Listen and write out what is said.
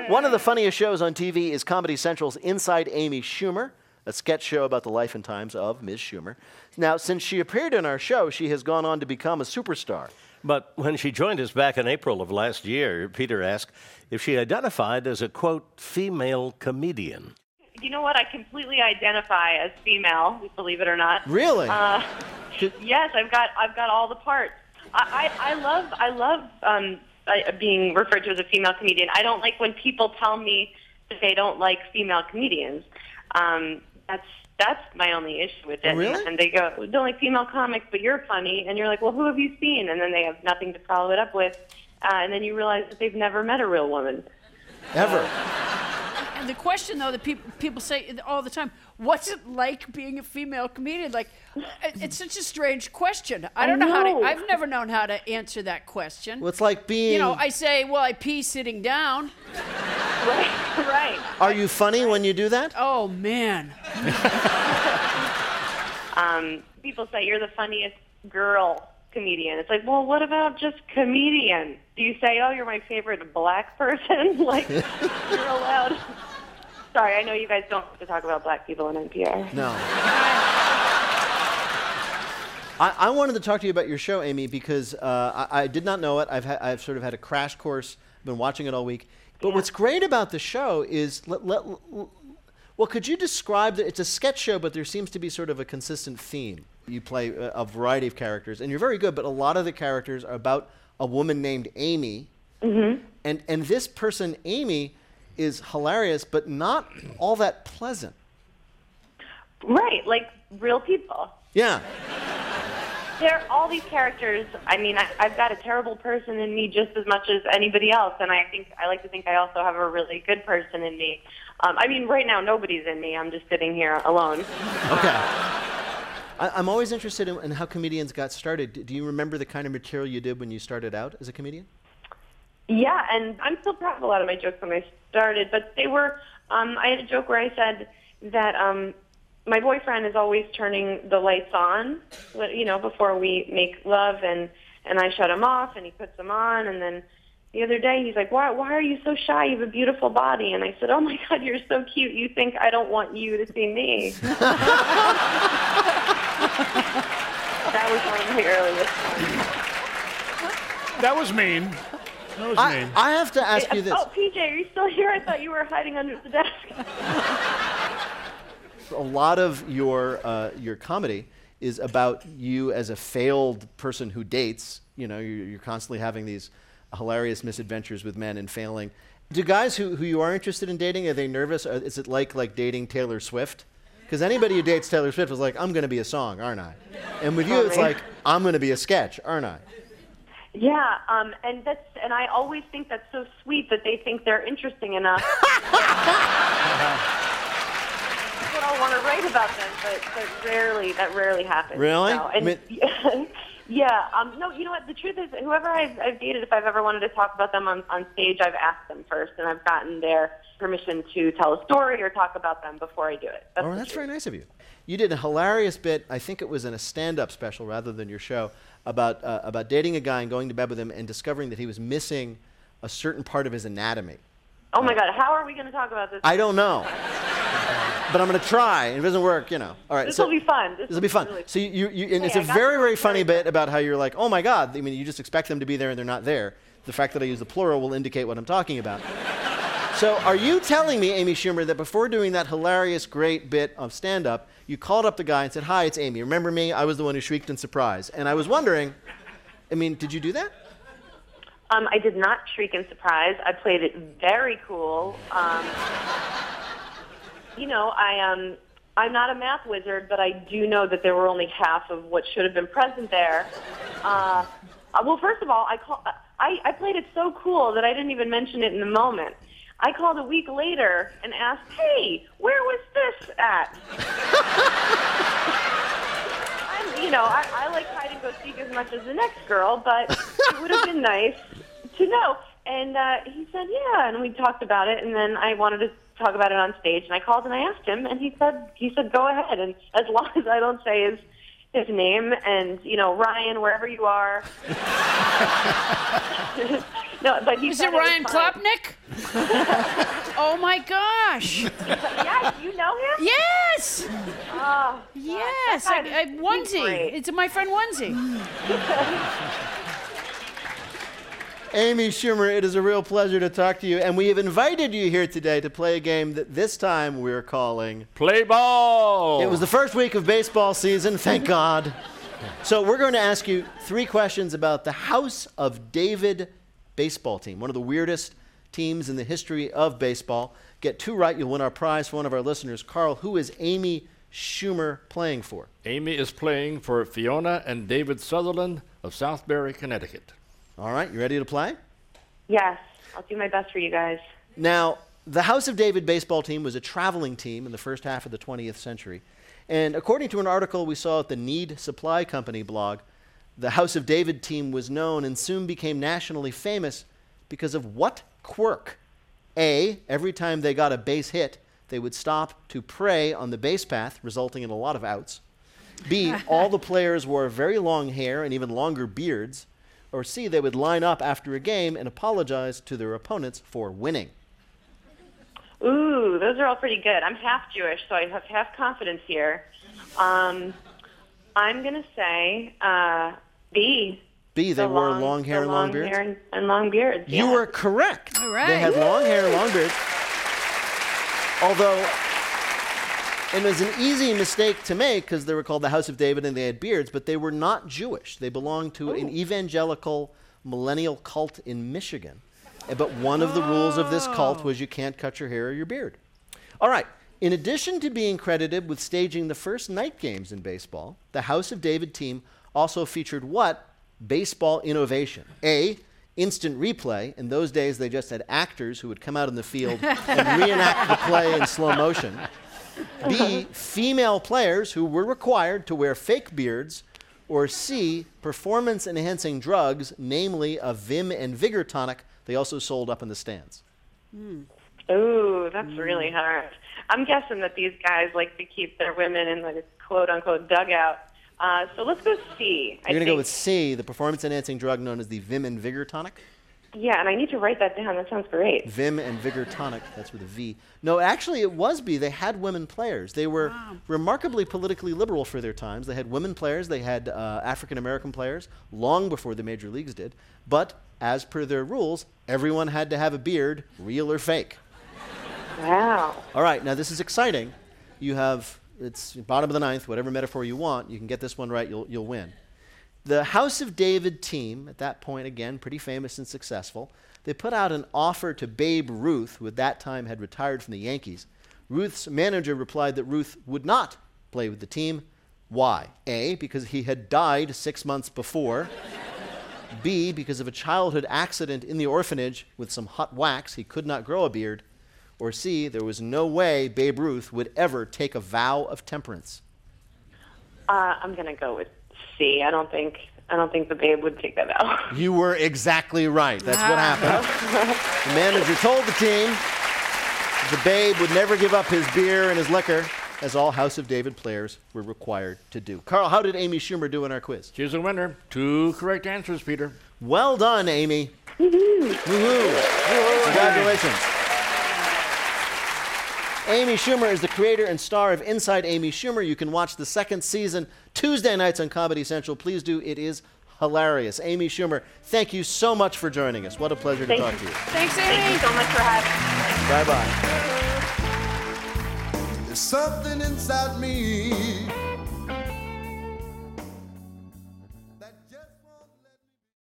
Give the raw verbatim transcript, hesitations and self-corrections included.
One of the funniest shows on T V is Comedy Central's Inside Amy Schumer, a sketch show about the life and times of Miz Schumer. Now, since she appeared in our show, she has gone on to become a superstar. But when she joined us back in April of last year, Peter asked if she identified as a, quote, female comedian. You know what? I completely identify as female, believe it or not. Really? Uh, yes, I've got I've got all the parts. I, I, I love I love um, being referred to as a female comedian. I don't like when people tell me that they don't like female comedians. Um, that's that's my only issue with it. Oh, really? And they go, we don't like female comics, but you're funny. And you're like, well, who have you seen? And then they have nothing to follow it up with. Uh, and then you realize that they've never met a real woman. Ever. And the question, though, that people people say all the time, what's it like being a female comedian? Like, it's such a strange question. I don't I know how to, know. I've never known how to answer that question. Well, it's like being... You know, I say, well, I pee sitting down. Right, right. Are you funny when you do that? Oh, man. um, people say you're the funniest girl comedian. It's like, well, what about just comedian? Do you say, oh, you're my favorite black person? Like, you're allowed... Sorry, I know you guys don't have to talk about black people on N P R. No. I, I wanted to talk to you about your show, Amy, because uh, I, I did not know it. I've, ha- I've sort of had a crash course. I've been watching it all week. But Yeah. what's great about the show is, let, let, well, could you describe that? It's a sketch show, but there seems to be sort of a consistent theme. You play a, a variety of characters, and you're very good, but a lot of the characters are about a woman named Amy. Mm-hmm. And, and this person, Amy, is hilarious, but not all that pleasant. Right, like real people. Yeah. There are all these characters. I mean, I, I've got a terrible person in me just as much as anybody else, and I think I like to think I also have a really good person in me. Um, I mean, right now nobody's in me. I'm just sitting here alone. Okay. I, I'm always interested in, in how comedians got started. D- Do you remember the kind of material you did when you started out as a comedian? Yeah, and I'm still proud of a lot of my jokes when I started, but they were, um, I had a joke where I said that um, my boyfriend is always turning the lights on, you know, before we make love, and, and I shut him off, and he puts them on, and then the other day he's like, why, why are you so shy? You have a beautiful body. And I said, oh, my God, you're so cute. You think I don't want you to see me. That was one of my earliest ones. That was mean. That was I, mean. I have to ask you this. Oh, P J, are you still here? I thought you were hiding under the desk. A lot of your uh, your comedy is about you as a failed person who dates. You know, you're, you're constantly having these hilarious misadventures with men and failing. Do guys who, who you are interested in dating, are they nervous? Or is it like like dating Taylor Swift? Because anybody who dates Taylor Swift is like, I'm going to be a song, aren't I? And with you, it's like, I'm going to be a sketch, aren't I? Yeah, um, and that's and I always think that's so sweet that they think they're interesting enough. People all want to write about them, but, but rarely that rarely happens. Really? So, and, I mean- yeah. Um, no, you know what? The truth is, whoever I've, I've dated, if I've ever wanted to talk about them on, on stage, I've asked them first, and I've gotten their permission to tell a story or talk about them before I do it. That's, Oh, that's very nice of you. You did a hilarious bit, I think it was in a stand-up special rather than your show, about uh, about dating a guy and going to bed with him and discovering that he was missing a certain part of his anatomy. Oh, my God. How are we going to talk about this? I don't know. But I'm going to try. If it doesn't work, you know. All right. This so will be fun. This will be fun. Really So you, you, you and Hey, it's I a got very, you. very funny bit about how you're like, oh my God. I mean, you just expect them to be there and they're not there. The fact that I use the plural will indicate what I'm talking about. So are you telling me, Amy Schumer, that before doing that hilarious, great bit of stand-up, you called up the guy and said, hi, it's Amy. Remember me? I was the one who shrieked in surprise. And I was wondering, I mean, did you do that? Um, I did not shriek in surprise. I played it very cool. Um, you know, I, um, I'm not a math wizard, but I do know that there were only half of what should have been present there. Uh, well, first of all, I, call, I, I played it so cool that I didn't even mention it in the moment. I called a week later and asked, hey, where was this at? I'm, you know, I, I like hide and go seek as much as the next girl, but it would have been nice to know. And uh, he said, yeah, and we talked about it, and then I wanted to talk about it on stage, and I called and I asked him, and he said, he said, go ahead, and as long as I don't say his his name, and, you know, Ryan, wherever you are. No, but he Is said it Ryan was fine. Klopnick? Oh my gosh! Yeah, you know him? Yes, Oh, yes. that I, guy I, is onesie. great. It's my friend Onesie. Amy Schumer, it is a real pleasure to talk to you. And we have invited you here today to play a game that this time we're calling Play ball. It was the first week of baseball season, thank God. So we're going to ask you three questions about the House of David baseball team, one of the weirdest teams in the history of baseball. Get two right, you'll win our prize for one of our listeners. Carl, who is Amy Schumer playing for? Amy is playing for Fiona and David Sutherland of Southbury, Connecticut. All right, you ready to play? Yes, I'll do my best for you guys. Now, the House of David baseball team was a traveling team in the first half of the twentieth century. And according to an article we saw at the Need Supply Company blog, the House of David team was known and soon became nationally famous because of what quirk? A, every time they got a base hit, they would stop to pray on the base path, resulting in a lot of outs. B, all the players wore very long hair and even longer beards. Or C, they would line up after a game and apologize to their opponents for winning. Ooh, those are all pretty good. I'm half Jewish, so I have half confidence here. Um, I'm going to say uh, B. B, they The wore long hair the and long long beards? hair and, and long beards. You yeah. were correct. All right. They had long hair, long beards. Although, it was an easy mistake to make because they were called the House of David and they had beards, but they were not Jewish. They belonged to an evangelical millennial cult in Michigan. Uh, But one of the rules of this cult was you can't cut your hair or your beard. All right. In addition to being credited with staging the first night games in baseball, the House of David team also featured what baseball innovation? A, instant replay. In those days, they just had actors who would come out in the field and reenact the play in slow motion. B, female players who were required to wear fake beards. Or C, performance-enhancing drugs, namely a Vim and Vigor tonic they also sold up in the stands. Ooh, that's really hard. I'm guessing that these guys like to keep their women in the quote-unquote dugout. Uh, so let's go C. You're going to go with C, the performance-enhancing drug known as the Vim and Vigor tonic? Yeah, and I need to write that down. That sounds great. Vim and Vigor tonic, that's with a V. No, actually it was B. They had women players. They were Wow. remarkably politically liberal for their times. They had women players, they had uh, African-American players, long before the major leagues did. But as per their rules, everyone had to have a beard, real or fake. Wow. All right, now this is exciting. You have, it's bottom of the ninth, whatever metaphor you want. You can get this one right, you'll, you'll win. The House of David team, at that point, again, pretty famous and successful, they put out an offer to Babe Ruth, who at that time had retired from the Yankees. Ruth's manager replied that Ruth would not play with the team. Why? A, because he had died six months before. B, because of a childhood accident in the orphanage with some hot wax, he could not grow a beard. Or C, there was no way Babe Ruth would ever take a vow of temperance. Uh, I'm going to go with C. I don't think I don't think the Babe would take that out. You were exactly right. That's what happened. The manager told the team the Babe would never give up his beer and his liquor, as all House of David players were required to do. Carl, how did Amy Schumer do in our quiz? She's a winner. Two correct answers, Peter. Well done, Amy. Woohoo. Congratulations. Amy Schumer is the creator and star of Inside Amy Schumer. You can watch the second season Tuesday nights on Comedy Central. Please do. It is hilarious. Amy Schumer, thank you so much for joining us. What a pleasure to Thank talk you. to you. Thanks, Thank Amy. you so much for having me. Bye-bye. There's something inside me